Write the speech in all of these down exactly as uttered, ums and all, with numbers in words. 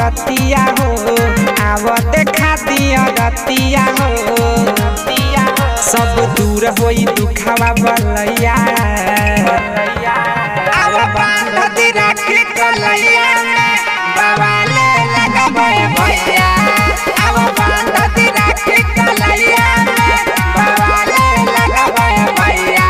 बरतिया हो आवत खातिया रतिया हो सब दूर होई दुखावा बलैया अब बांधती राखी कलैया में बवाले लगबे भैया अब बांधती राखी कलैया में बवाले लगबे भैया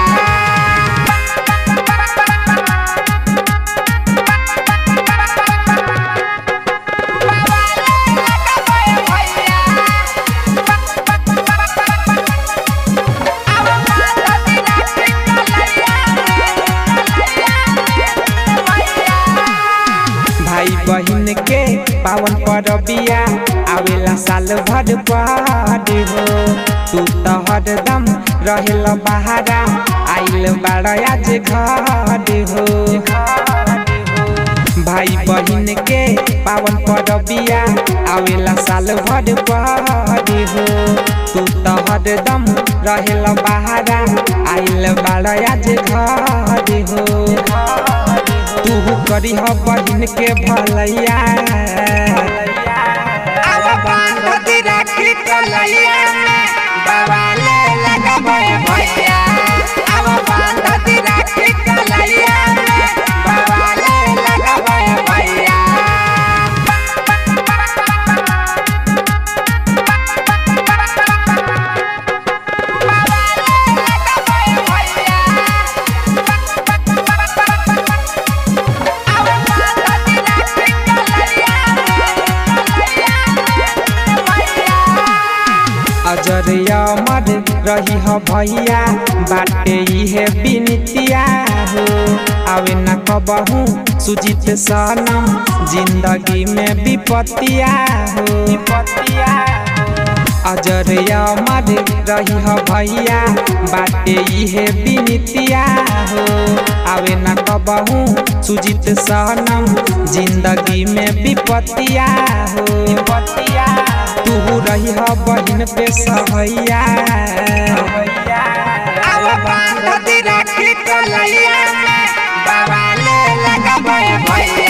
भाई बहन के पावन परबिया आवेला साल भर पर हो तू तो हरदम रहेल बहारा आइल बाड़ा आज घर हो भाई बहन के पावन परबिया आवेला साल भर पर हो तू तो हरदम रहेल बहारा आइल बाड़ा आज घर हो तू करी हो बहन के भलैया अब बांधती राखी कलैया में बवाले लगबे भैया अब बांधती राखी कलैया में बवाले लगबे भैया अजरिया मर रही हो भैया बाटे इहे बिनतिया हो आवे न कबहू सुजीत सनम जिंदगी में विपत्तिया हो अजरिया मर रही हो भैया बाटे इहे बिनतिया हो आवे न कबहू सुजीत सनम जिंदगी में विपत्तिया हो विपत्तिया तू रही हो बहन पे सहैया अब बांधती राखी कलैया में बवाले लगबे भैया।